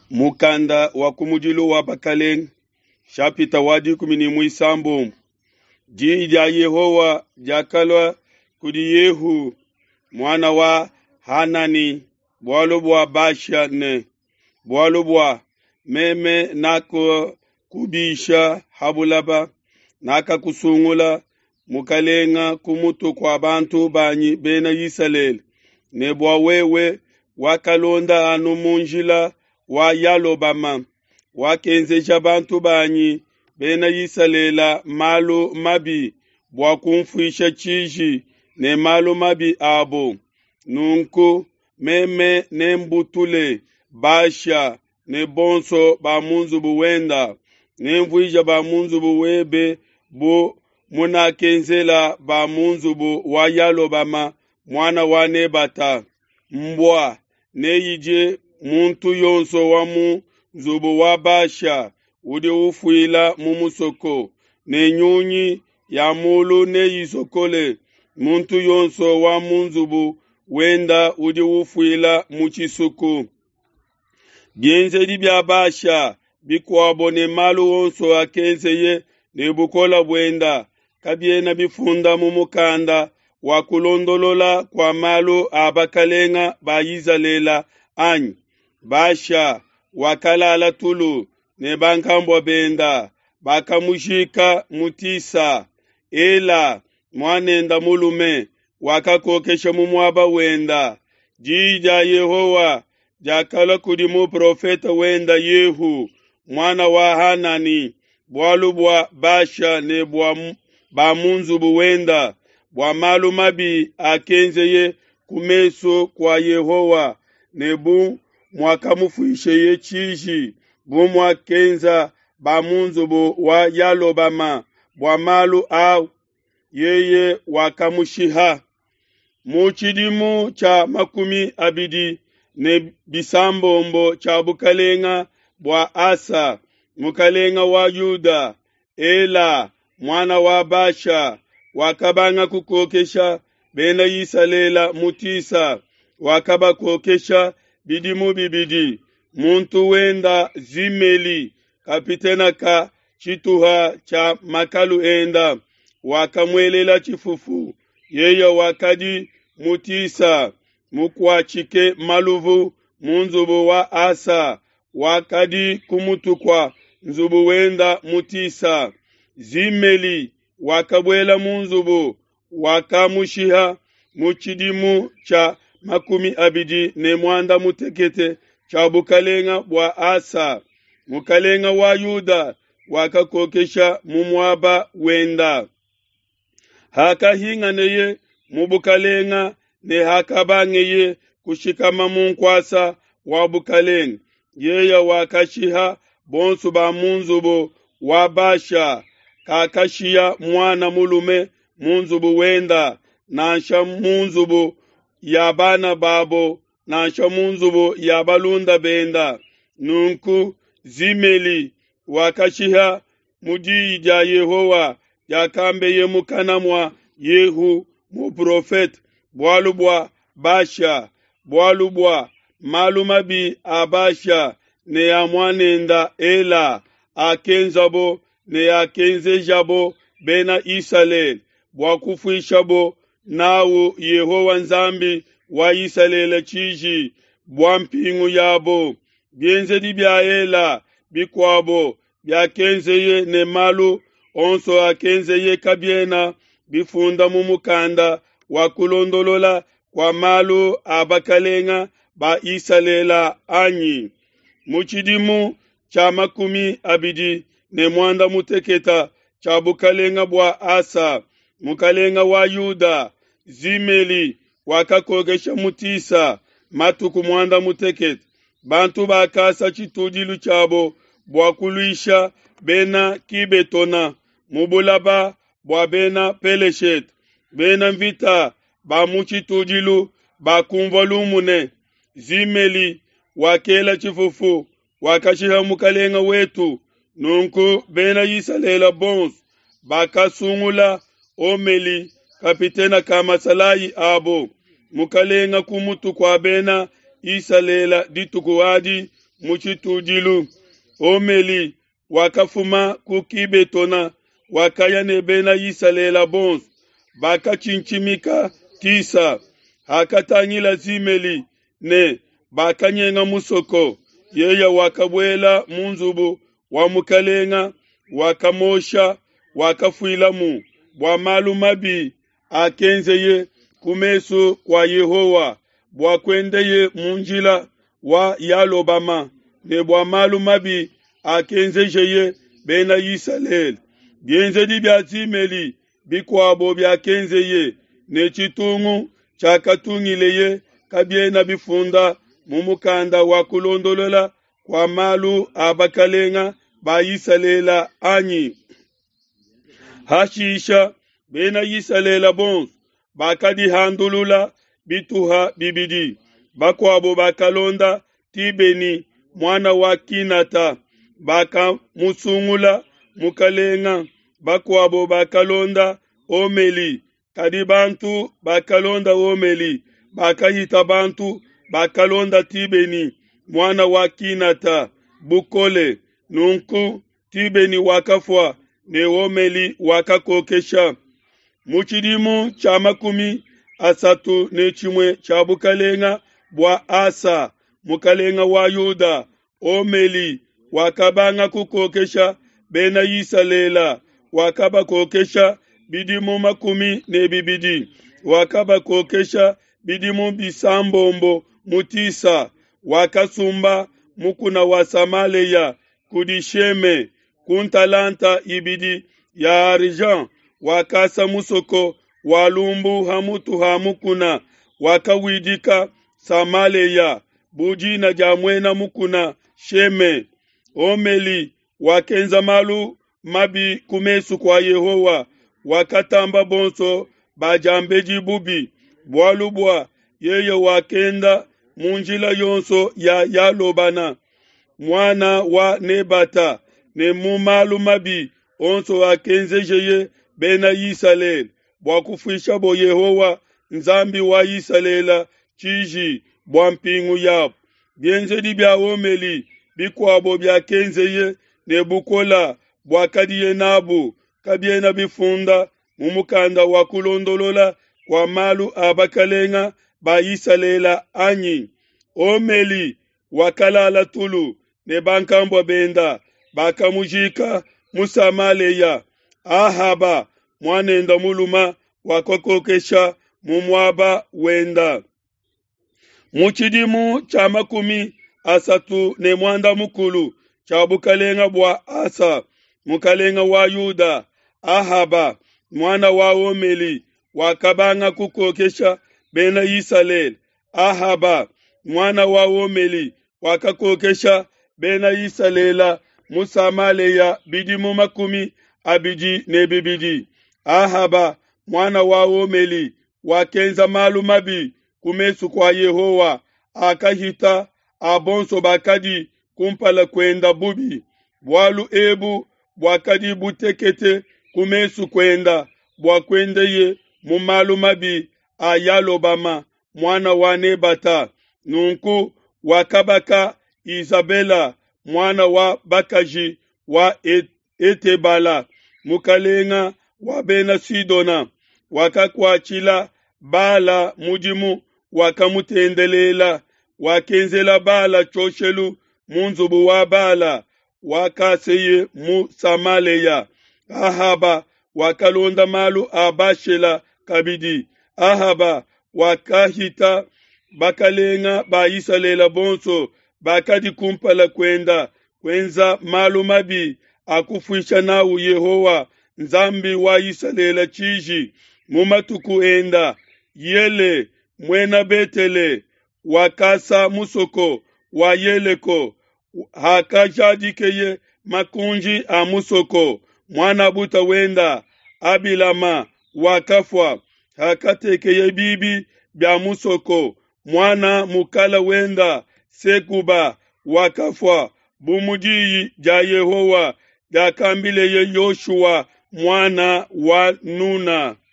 Mukanda wa kumujilu wa bakaleng shapita wadi kumini muisambo jija Yehowa jakalwa kudi Yehu mwana wa Hanani bwalo bwa Basha ne bwalo bwa meme nako kubisha habulaba naka kusungula mukalenga kumutu kwa bantu banyi bena Yisalel ne bwa wewe wakalonda anu munjila wa yalobama wakenzeja bantu banyi bena Yisalela malu mabi bwa kumfuisha chiji ne malu mabi abo nunku meme ne mbutule Basha ne bonso ba munzu buwenda ne mvuija ba munzu buwebe bu muna kenzela ba munzu bu wa yalobama mwana wa Nebata mbwa ne yije muntu yonso wa munzubu wa Basha udi ufuila mumusoko ne nyunyi ya mulu ne yisokole muntu yonso wa munzubu wenda udi ufuila muchisuku bienze di bya Basha bikwabo ne malu wonso akenzeye ne bukola bwenda kabiena bifunda mumukanda wakulondolola kwa malu abakalenga bayizalela anyi Basha wakalala tulu ne bankambwa benda bakamushika mutisa ela mwanenda mulume wakakokesha mumwaba wenda jija Yehowa jakala kudimu profeta wenda Yehu mwana wa Hanani bwalu bwa Basha ne bwa bamunzu buwenda bwa malu mabi akenzeye kumeso kwa Yehowa nebu mwakamufuishe ye chiji bu mwakenza bamunzu bu wa yalobama bwa malu au yeye wakamushiha muchidimu cha makumi abidi ne bisambombo cha bukalenga bwa Asa mukalenga wa Yuda Ela mwana wa Basha wakabanga kukokesha bena Yisalela mutisa wakaba kokesha bidimu bibidi muntu wenda Zimeli kapitena ka chituha cha makalu enda wakamwelela chifufu yeye wakadi mutisa mukwachike maluvu munzubu wa Asa wakadi kumutukwa nzubu wenda mutisa Zimeli wakabwela munzubu wakamushiha muchidimu cha makumi abidi ne mwanda mutekete cha bukalenga bwa Asa mukalenga wa Yuda wakakokesha mumwaba wenda hakahinga neye mubukalenga ne hakabangeye kushikama munkwasa wa bukalenga yeya wakashiha bonsu ba munzubu wa Basha kakashia mwana mulume munzubu wenda nansha munzubu ya bana babo nansha munzubu ya balunda benda nunku Zimeli wakashiha mujija Yehowa yakambeye mukanamwa Yehu mu profet bwalu bwa Basha bwalu bwa malumabi Abasha ne ya mwanenda Ela akenzabo ne akenzejabo bena Israel bwakufuishabo nawo Yehowa nzambi wa Israel chiji bwampingu yabo bienze di bya Ela bikwabo byakenzeye ne malu onso akenzeye kabiena bifunda mumukanda wakulondolola kwa malu abakalenga ba Israela anyi muchidimu cha makumi abidi ne mwanda muteketa cha bukalenga bwa Asa mukalenga wa Yuda Zimeli wakakogesha mutisa matuku mwanda muteketa bantu bakasa chitudilu chabo bwa kuluisha bena kibetona mubulaba bwa bena Peleshet bena mvita ba muchitudilu bakumvolumune Zimeli wakela chifufu wakashiha mukalenga wetu nunku bena Yisalela bons bakasungula Omeli kapitena kama salayi abo mukalenga kumutu kwa bena Yisalela ditukuwadi muchitudilu omeli wakafuma kukibetona wakaya nebena yisalela bonso bakachinchimika tisa hakatanyila zimeli ne bakanyenga musoko yeya wakabwela munzubu wa mukalenga wakamosha wakafuilamu bwa malu mabi akenzeye kumesu kwa Yehowa bwa kwendeye munjila wa yalobama ne bwa malu mabi akenzeye bena Yisalel bienze di byazimeli bikwabo byakenzeye ne chitungu chakatungileye kabyena bifunda mumukanda wa kulondolola kwa malu abakalenga ba Yisalela anyi hashisha bena Yisalela bons bakadi handulula bituha bibidi bakwabo bakalonda Tibeni mwana wa Kinata baka musungula mukalenga bakwabo bakalonda Omeli kadi bantu bakalonda Omeli bakahita bantu bakalonda Tibeni mwana wa Kinata bukole nunku Tibeni wakafwa ne Omeli wakakokesha muchidimu cha makumi asatu ne chimwe cha bukalenga bwa Asa mukalenga wa Yuda Omeli wakabanga kukokesha bena Yisalela wakaba kokesha bidimu makumi ne bibidi wakaba kokesha bidimu bisambombo mutisa wakasumba mukuna wa Samaleya kudisheme kuntalanta ibidi ya arjan wakasa musoko walumbu hamutu hamukuna wakawidika Samaleya bujina jamwena mukuna sheme Omeli wakenza malu mabi kumesu kwa Yehowa wakatamba bonso bajambeji bubi bwalubwa yeye wakenda munjila yonso ya yalobana mwana wa Nebata ne mumalu mabi onso wakenzejeye bena Yisalel bwakufisha bo Yehowa nzambi wa Yisalela chiji bwa mpingu yabo bienze di bya Omeli bikwabo byakenzeye ne bukola bwakadiye nabo kabyena bifunda mumukanda wa kulondolola kwa malu abakalenga ba Yisalela anyi Omeli wakalala tulu ne bankambwa benda bakamujika Musamaleya Ahaba mwanenda muluma wakokokesha mumwaba wenda muchidimu cha makumi asatu ne mwanda mukulu cha bukalenga bwa Asa mukalenga wa Yuda Ahaba mwana wa Omeli wakabanga kukokesha bena Yisalel Ahaba mwana wa Omeli wakakokesha bena Yisalela Musamaleya bidimu makumi abiji ne bibidi Ahaba mwana wa Omeli wakenza malu mabi kumesu kwa Yehowa akahita abonso bakadi kumpala kwenda bubi bwalu ebu bwakadi butekete kumesu kwenda bwakwendeye mumalu mabi ayalobama mwana wa Nebata nunku wakabaka Isabela mwana wa Bakaji wa Etebala mukalenga wa bena Sidona wakakwachila Bala mujimu wakamutendelela wakenzela Bala choshelu munzubu wa Bala wakaseye mu Samaleya Ahaba wakalonda malu abashela kabidi Ahaba wakahita bakalenga ba Yisalela bonso bakadi kumpala kwenza malu mabi akufwisha nawu Yehowa nzambi wa Yisalela chiji mumatuku enda yele mwena Betele wakasa musoko wa yeleko hakajadikeye makunji amusoko mwana buta wenda Abilama wakafwa hakatekeye bibi bya musoko mwana mukala wenda Sekuba wakafwa bumujiyi ja Yehowa gakambileye Yoshua mwana wa Nuna.